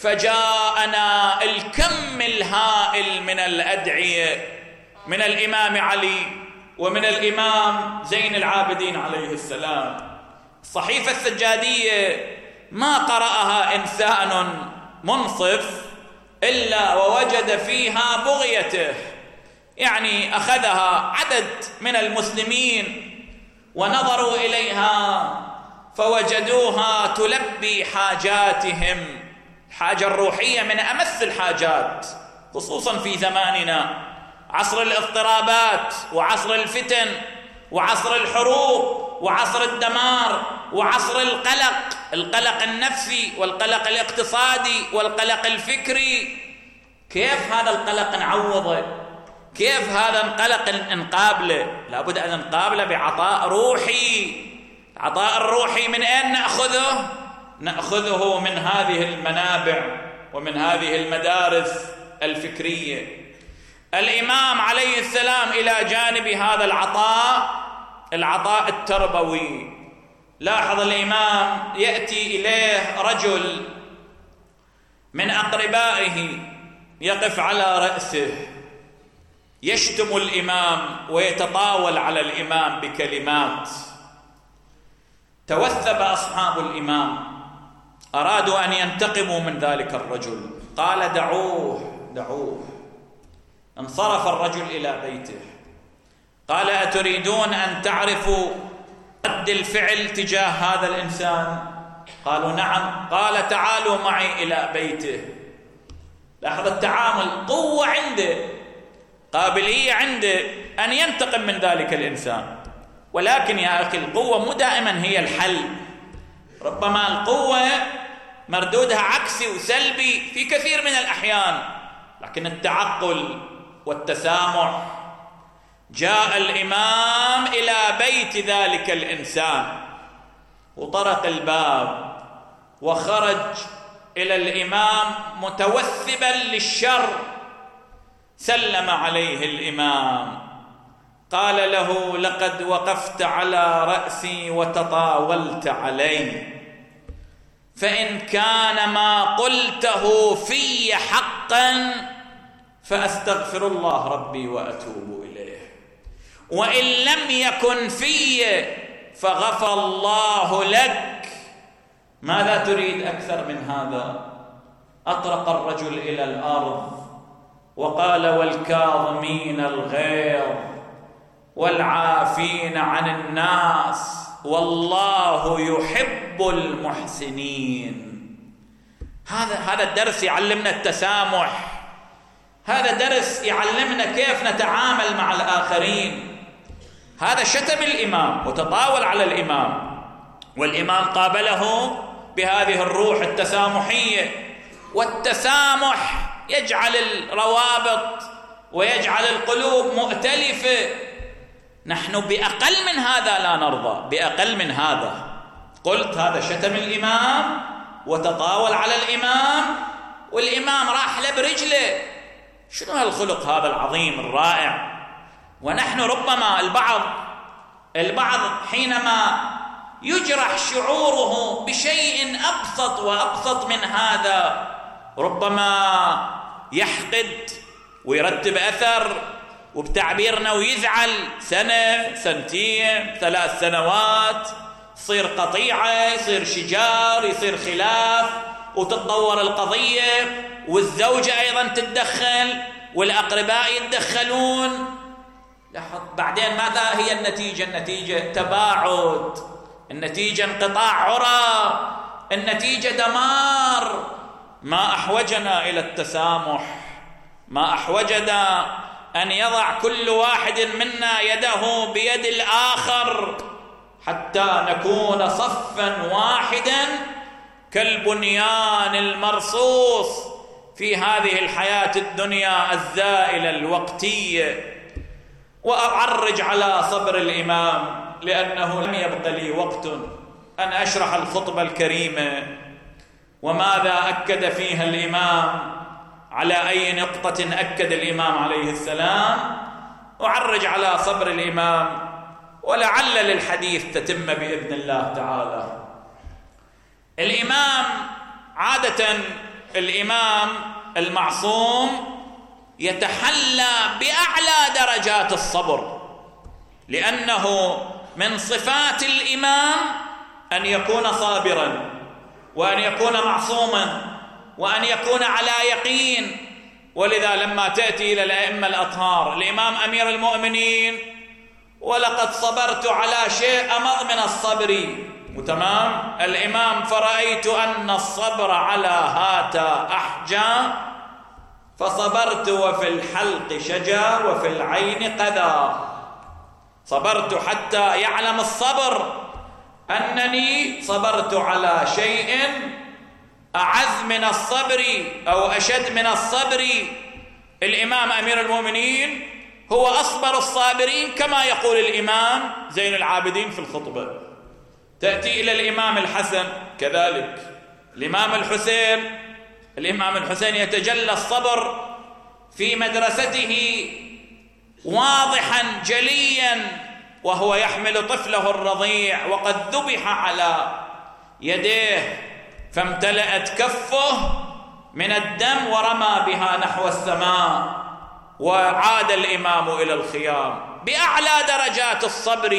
فجاءنا الكم الهائل من الأدعية من الإمام علي ومن الإمام زين العابدين عليه السلام. الصحيفة السجادية ما قرأها إنسان منصف إلا ووجد فيها بغيته. يعني أخذها عدد من المسلمين ونظروا إليها فوجدوها تلبي حاجاتهم، الحاجة الروحية من أمس الحاجات، خصوصا في زماننا، عصر الاضطرابات وعصر الفتن وعصر الحروب وعصر الدمار وعصر القلق، القلق النفسي والقلق الاقتصادي والقلق الفكري. كيف هذا القلق نعوضه؟ كيف هذا القلق نقابله؟ لابد أن نقابله بعطاء روحي. العطاء الروحي من أين نأخذه؟ نأخذه من هذه المنابع ومن هذه المدارس الفكرية. الإمام عليه السلام إلى جانب هذا العطاء، العطاء التربوي، لاحظ الإمام يأتي إليه رجل من أقربائه يقف على رأسه يشتم الإمام ويتطاول على الإمام بكلمات. توثب أصحاب الإمام، أرادوا أن ينتقموا من ذلك الرجل. قال: دعوه دعوه. انصرف الرجل إلى بيته. قال: أتريدون أن تعرفوا رد الفعل تجاه هذا الإنسان؟ قالوا: نعم. قال: تعالوا معي إلى بيته. لاحظ التعامل، قوة عنده، قابلية عنده أن ينتقم من ذلك الإنسان. ولكن يا أخي القوة مو دائما هي الحل، ربما القوة مردودها عكسي وسلبي في كثير من الأحيان. لكن التعقل والتسامح. جاء الإمام إلى بيت ذلك الإنسان وطرق الباب وخرج إلى الإمام متوثبا للشر، سلم عليه الإمام، قال له: لقد وقفت على رأسي وتطاولت علي، فإن كان ما قلته في حقا فأستغفر الله ربي وأتوب إليه، وإن لم يكن في فغفر الله لك. ماذا تريد أكثر من هذا؟ أطرق الرجل إلى الأرض وقال: والكاظمين الغيظ والعافين عن الناس والله يحب المحسنين. هذا هذا الدرس يعلمنا التسامح، هذا درس يعلمنا كيف نتعامل مع الآخرين. هذا شتم الإمام وتطاول على الإمام، والإمام قابله بهذه الروح التسامحية. والتسامح يجعل الروابط ويجعل القلوب مؤتلفة. نحن بأقل من هذا لا نرضى، بأقل من هذا. قلت هذا شتم الإمام وتطاول على الإمام، والإمام راح له برجله. شنو هالخلق هذا العظيم الرائع؟ ونحن ربما البعض البعض حينما يجرح شعوره بشيء أبسط وأبسط من هذا ربما يحقد ويرتب أثر، وبتعبيرنا ويزعل سنة سنتين ثلاث سنوات، يصير قطيعة، يصير شجار، يصير خلاف، وتتطور القضية، والزوجة أيضا تتدخل، والأقرباء يتدخلون. لاحظ بعدين ماذا هي النتيجة؟ النتيجة تباعد، النتيجة انقطاع عرى، النتيجة دمار. ما أحوجنا إلى التسامح، ما أحوجنا أن يضع كل واحد منا يده بيد الآخر حتى نكون صفا واحدا كالبنيان المرصوص في هذه الحياة الدنيا الزائلة الوقتية. وأعرج على صبر الإمام لأنه لم يبق لي وقت أن أشرح الخطبة الكريمة وماذا أكد فيها الإمام، على أي نقطة أكد الإمام عليه السلام. أعرج على صبر الإمام ولعل للحديث تتم بإذن الله تعالى. الإمام عادة الإمام المعصوم يتحلى بأعلى درجات الصبر، لأنه من صفات الإمام أن يكون صابرا، وأن يكون معصوما، وأن يكون على يقين. ولذا لما تأتي إلى الأئمة الأطهار، الإمام أمير المؤمنين: ولقد صبرت على شيء أمض من الصبر، وتمام الإمام: فرأيت أن الصبر على هاتا أحجى، فصبرت وفي الحلق شجا وفي العين قذى. صبرت حتى يعلم الصبر أنني صبرت على شيء أعز من الصبر أو أشد من الصبر. الإمام أمير المؤمنين هو أصبر الصابرين، كما يقول الإمام زين العابدين في الخطبة. تأتي إلى الإمام الحسن كذلك، الإمام الحسين الإمام الحسين يتجلى الصبر في مدرسته واضحا جليا، وهو يحمل طفله الرضيع وقد ذبح على يديه، فامتلأت كفه من الدم ورمى بها نحو السماء، وعاد الإمام إلى الخيام بأعلى درجات الصبر.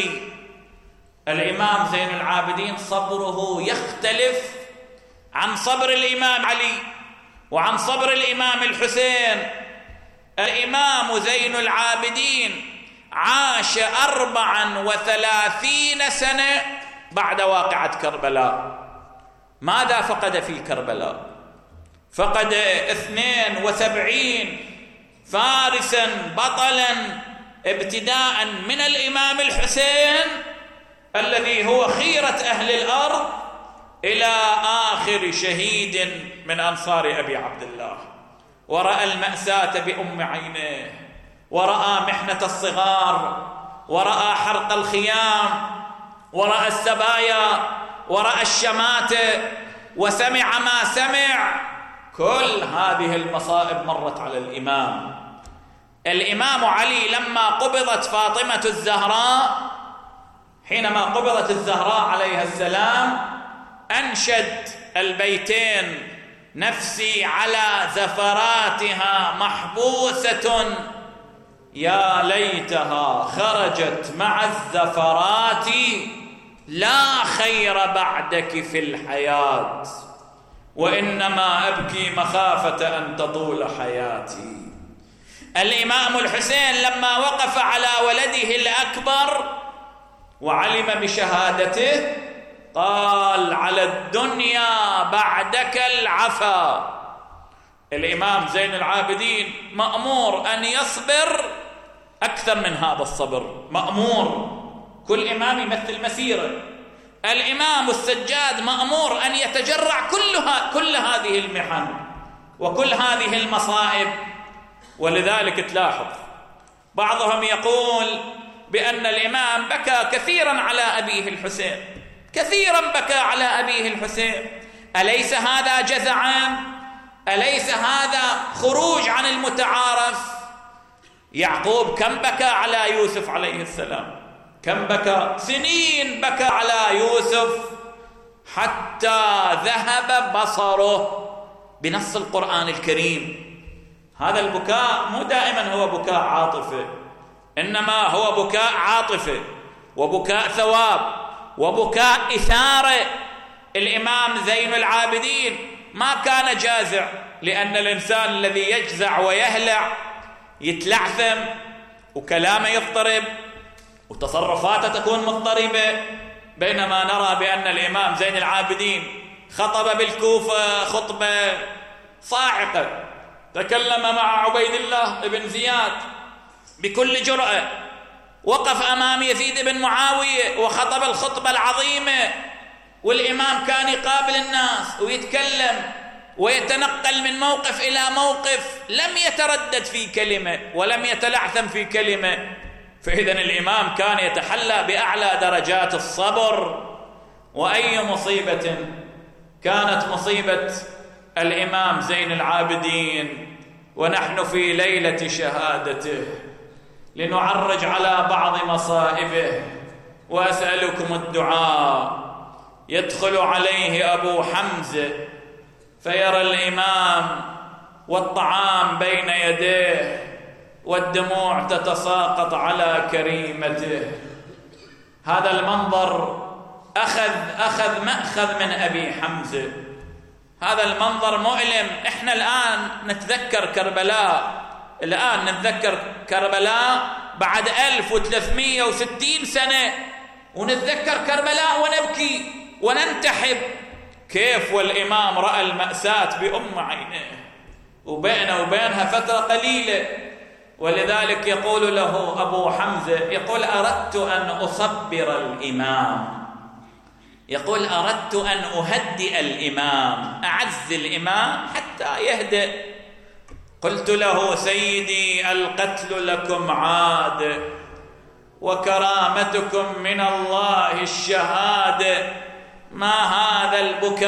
الإمام زين العابدين صبره يختلف عن صبر الإمام علي وعن صبر الإمام الحسين. الإمام زين العابدين عاش أربعا وثلاثين سنة بعد واقعة كربلاء. ماذا فقد في كربلاء؟ فقد اثنين وسبعين فارسا بطلا، ابتداء من الإمام الحسين الذي هو خيرة أهل الأرض إلى آخر شهيد من أنصار أبي عبد الله، ورأى المأساة بأم عينيه، ورأى محنة الصغار، ورأى حرق الخيام، ورأى السبايا، ورأى الشماتة، وسمع ما سمع. كل هذه المصائب مرت على الإمام. الإمام علي لما قبضت فاطمة الزهراء، حينما قبضت الزهراء عليها السلام، أنشد البيتين: نفسي على زفراتها محبوسة يا ليتها خرجت مع الزفرات، لا خير بعدك في الحياة وإنما أبكي مخافة أن تطول حياتي. الإمام الحسين لما وقف على ولده الأكبر وعلم بشهادته قال: على الدنيا بعدك العفا. الإمام زين العابدين مأمور أن يصبر أكثر من هذا الصبر، مأمور. كل إمام يمثل مسيرة. الإمام السجاد مأمور أن يتجرع كلها كل هذه المحن وكل هذه المصائب. ولذلك تلاحظ بعضهم يقول بأن الإمام بكى كثيرا على أبيه الحسين، كثيرا بكى على أبيه الحسين. أليس هذا جزعان؟ أليس هذا خروج عن المتعارف؟ يعقوب كم بكى على يوسف عليه السلام؟ كم بكى؟ سنين بكى على يوسف حتى ذهب بصره بنص القرآن الكريم. هذا البكاء مو دائما هو بكاء عاطفة، إنما هو بكاء عاطفة وبكاء ثواب وبكاء إثارة. الإمام زين العابدين ما كان جازع، لأن الإنسان الذي يجزع ويهلع يتلعثم وكلامه يضطرب وتصرفاته تكون مضطربة. بينما نرى بأن الإمام زين العابدين خطب بالكوفة خطبة صاعقة، تكلم مع عبيد الله بن زياد بكل جرأة، وقف أمام يزيد بن معاوية وخطب الخطبة العظيمة، والإمام كان يقابل الناس ويتكلم ويتنقل من موقف إلى موقف، لم يتردد في كلمة ولم يتلعثم في كلمة. فإذا الإمام كان يتحلى بأعلى درجات الصبر. وأي مصيبة كانت مصيبة الإمام زين العابدين ونحن في ليلة شهادته لنعرج على بعض مصائبه. وأسألكم الدعاء. يدخل عليه أبو حمزة فيرى الإمام والطعام بين يديه والدموع تتساقط على كريمته. هذا المنظر أخذ أخذ مأخذ من أبي حمزة. هذا المنظر مؤلم. إحنا الآن نتذكر كربلاء، الآن نتذكر كربلاء بعد ألف وثلاثمئة وستين سنة، ونتذكر كربلاء ونبكي وننتحب. كيف والإمام رأى المأساة بأم عينه وبينه وبينها فترة قليلة. ولذلك يقول له أبو حمزة، يقول: أردت أن أصبر الإمام، يقول: أردت أن أهدئ الإمام، أعز الإمام حتى يهدئ. قلت له: سيدي، القتل لكم عاد وكرامتكم من الله الشهادة، ما هذا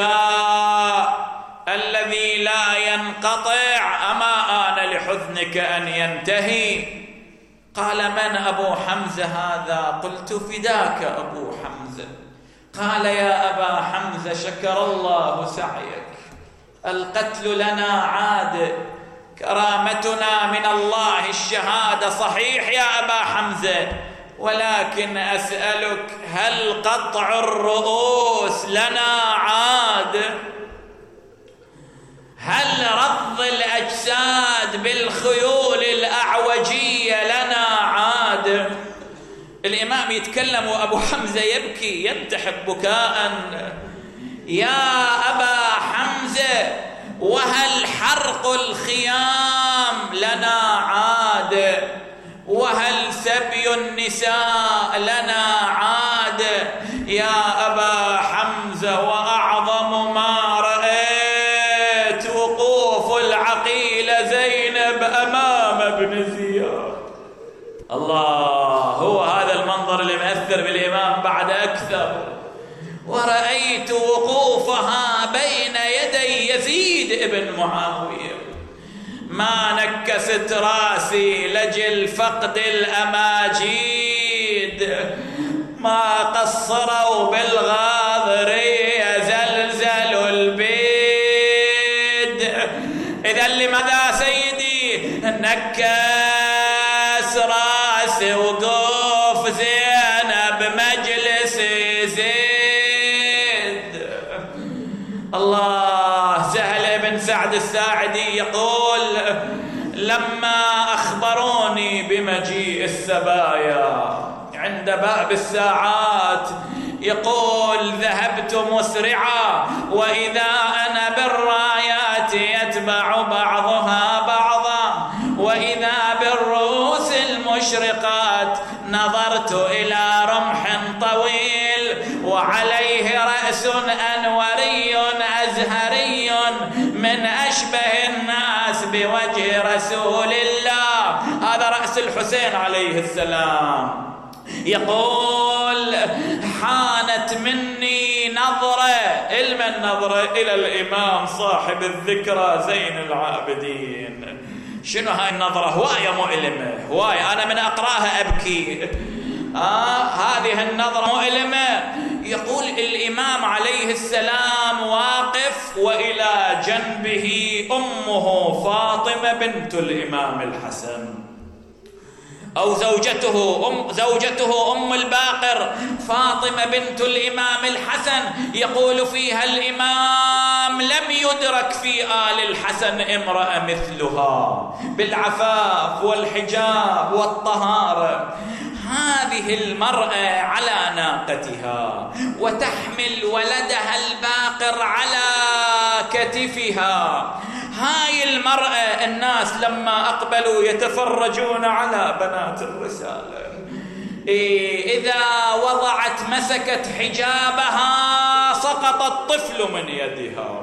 البكاء الذي لا ينقطع؟ أما آن لحزنك أن ينتهي؟ قال: من أبو حمزة هذا؟ قلت: فداك أبو حمزة. قال: يا أبا حمزة، شكر الله سعيك، القتل لنا عاد، كرامتنا من الله الشهادة صحيح يا أبا حمزة، ولكن أسألك، هل قطع الرؤوس لنا عاد؟ هل رض الأجساد بالخيول الأعوجية لنا عاد؟ الإمام يتكلم وأبو حمزة يبكي ينتحب بكاء. يا أبا حمزة، وهل حرق الخيام لنا عاد؟ وهل سبي النساء لنا عاد؟ يا أبا حمزة، وأعظم ما رأيت وقوف العقيلة زينب أمام ابن زياد. الله، هو هذا المنظر اللي مأثر بالإمام بعد أكثر. ورأيت وقوفها بين يدي يزيد ابن معاوية، ما نكست راسي لجل فقد الأماجيد، ما قصروا بالغاضرية زلزلوا البيد. إذا لماذا سيدي نكس راسي وقوف زينب مجلس زيد؟ الله. سهل بن سعد الساعدي يقول لما أخبروني بمجيء السبايا عند باب الساعات، يقول ذهبت مسرعا وإذا أنا بالرايات يتبع بعضها بعضا، وإذا بالرؤوس المشرقات نظرت إلى رمح طويل وعليه رأس أنوري أزهري من أشبه الناس بوجه رسول الله. هذا رأس الحسين عليه السلام. يقول حانت مني نظرة، علم النظرة إلى الإمام صاحب الذكرى زين العابدين. شنو هاي النظرة؟ هواية مؤلمة، هواية أنا من أقرأها أبكي. آه هذه النظرة مؤلمة. يقول الإمام عليه السلام واقف وإلى جنبه أمه فاطمة بنت الإمام الحسن، أو زوجته أم زوجته أم الباقر فاطمة بنت الإمام الحسن. يقول فيها الإمام لم يدرك في آل الحسن امرأة مثلها بالعفاف والحجاب والطهارة. هذه المرأة على ناقتها وتحمل ولدها الباقر على كتفها. هاي المرأة الناس لما أقبلوا يتفرجون على بنات الرسالة، إيه إذا وضعت مسكت حجابها سقط الطفل من يدها،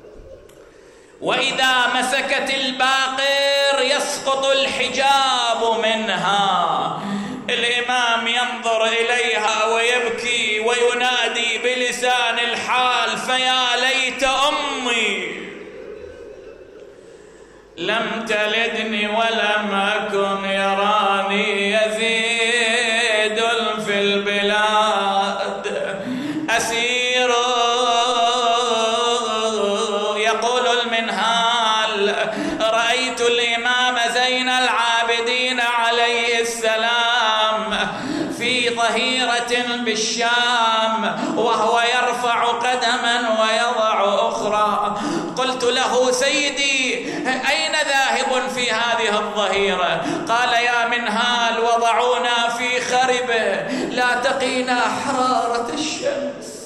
وإذا مسكت الباقر يسقط الحجاب منها. الإمام ينظر إليها ويبكي وينادي بلسان الحال فيا ليت أمي لم تلدني ولم أكن يراني يزيد في البلاد أسير. يقول المنهال رأيت الإمام زين العابدين عليه السلام في ظهيرة بالشام وهو يرفع قدما ويضع أخرى. قلت له سيدي أين ذاهب في هذه الظهيرة؟ قال يا منهال وضعونا في خربة لا تقينا حرارة الشمس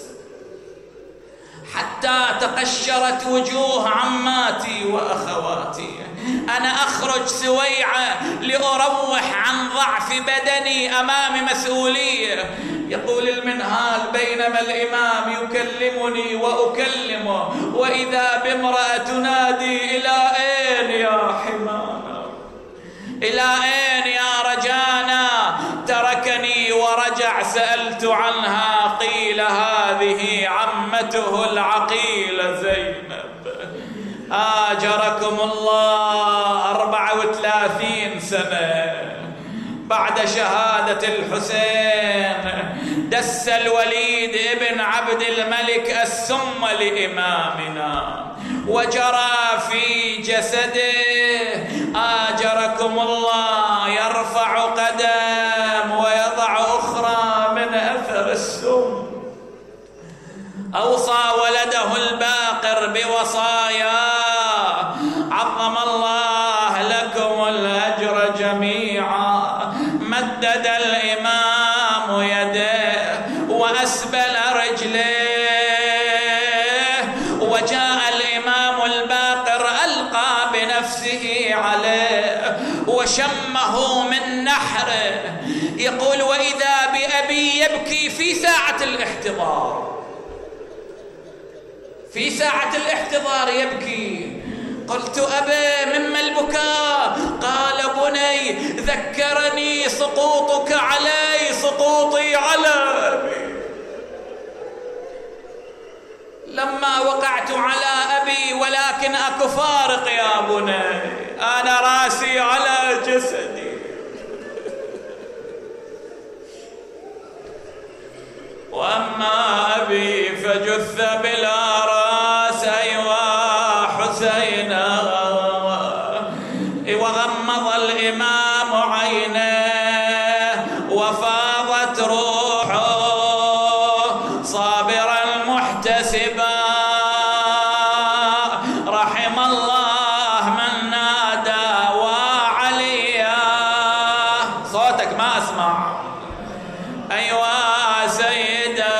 حتى تقشرت وجوه عماتي وأخواتي. أنا أخرج سويعة لأروح عن ضعف بدني أمام مسؤولية. يقول المنهال بينما الإمام يكلمني وأكلمه وإذا بامرأة تنادي إلى أين يا حمانا، إلى أين يا رجانا؟ تركني ورجع. سألت عنها قيل هذه عمته العقيلة زينب. آجركم الله. أربعة وثلاثين سنة بعد شهادة الحسين دس الوليد ابن عبد الملك السم لإمامنا وجرى في جسده. آجركم الله. يرفع قدم ويضع أخرى من أثر السم. أوصى ولده الباقر بوصايا عظم الله لكم الأجر جميعا. مدد الإمام يديه وأسبل رجليه وجاء الإمام الباقر ألقى بنفسه عليه وشمه من نحره. يقول وإذا بأبي يبكي في ساعة الاحتضار، في ساعة الاحتضار يبكي. قلت أبا مما البكاء؟ قال بني ذكرني سقوطك علي سقوطي على أبي. لما وقعت على أبي ولكن أكو فارق يا بني، أنا راسي على جسدي، وأما أبي فجث بلا راس. أيوا حسينا. وغمض الإمام عينيه وفاضت روحه صابرا محتسبا. رحم الله من نادى وعليا. صوتك ما أسمع. أيوا سيدا.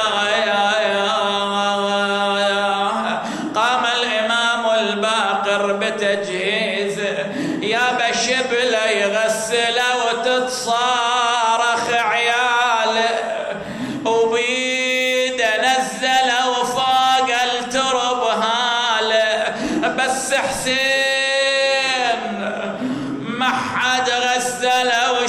قام الإمام الباقر بتجهيز يا بشبل يغسل وتتصارخ عياله، وبيد نزل وفوق الترب هاله. بس حسين ما حد غسل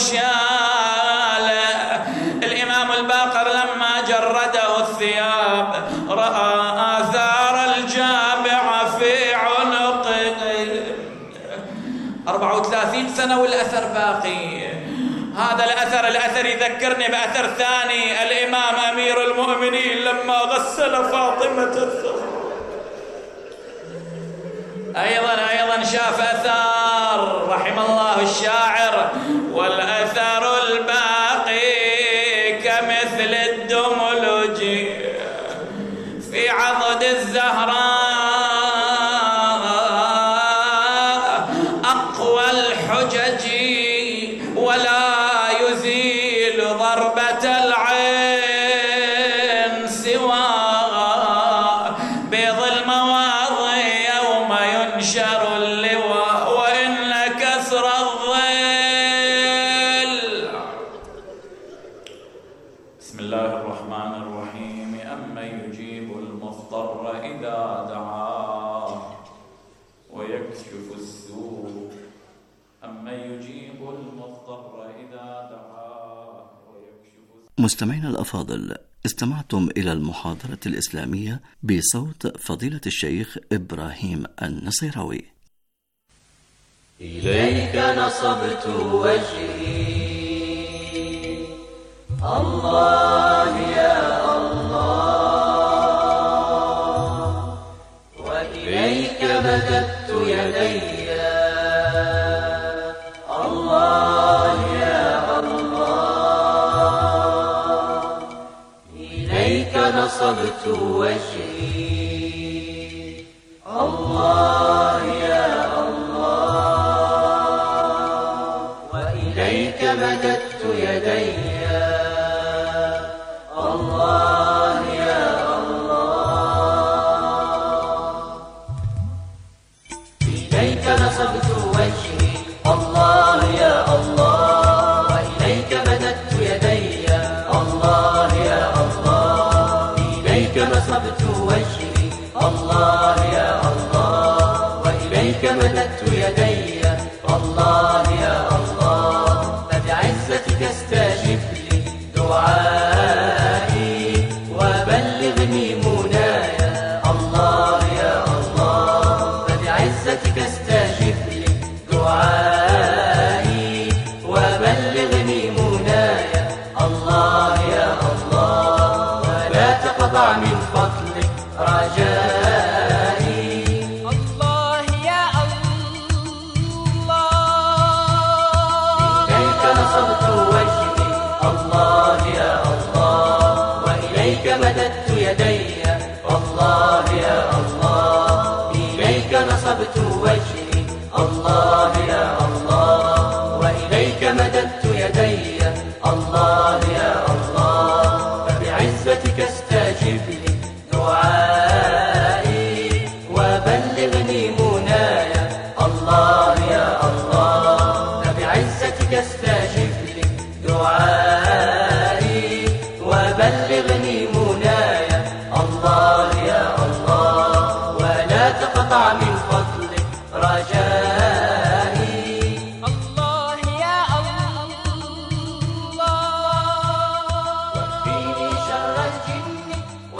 وشاله. الإمام الباقر لما جرده الثياب رأى آثار الجامعة في عنقه. أربعة وثلاثين سنة والأثر باقي. هذا الأثر الأثر يذكرني بأثر ثاني. الإمام أمير المؤمنين لما غسل فاطمة الزهراء أيضا أيضا شاف أثار. رحم الله الشاعر. والأثر الباقي كمثل الدملج في عضد الزهراء، أقوى الحجج ولا يزيل ضربة العين سوى بيض المواضي يوم ينشر اللواء وإن كسر الظل. بسم الله الرحمن الرحيم. أمن يجيب المضطر إذا دعاه ويكشف السوء. أمن يجيب المضطر إذا دعاه ويكشف السوء. مستمعينا الأفاضل، استمعتم إلى المحاضرة الإسلامية بصوت فضيلة الشيخ إبراهيم النصيراوي. إليك نصبت وجهي الله يا الله، وإليك مددت يدي الله يا الله. إليك نصبت وجهي الله يا الله، وإليك مددت يدي الله يا الله. إليك نصبت وجهي الله يا الله، وإليك مددت يدي الله يا الله. إليك نصبت وجهي الله يا الله، وإليك مددت يدي الله يا الله. فبعزتك استجب لي دعائي وبلغني مناي الله يا الله. فبعزتك استجب لي دعائي وبلغني مناي الله يا الله. ولا تقطع من فضلك رجائي الله يا الله. إليك نصبت وجهي الله يا الله، وإليك مددت يدي الله يا الله. إليك نصبت وجهي الله يا الله، وإليك مددت يدي الله يا الله. فبعزتك استجب لي دعائي وبلغني مناي الله يا الله. فبعزتك استجب لي دعائي وبلغني مناي الله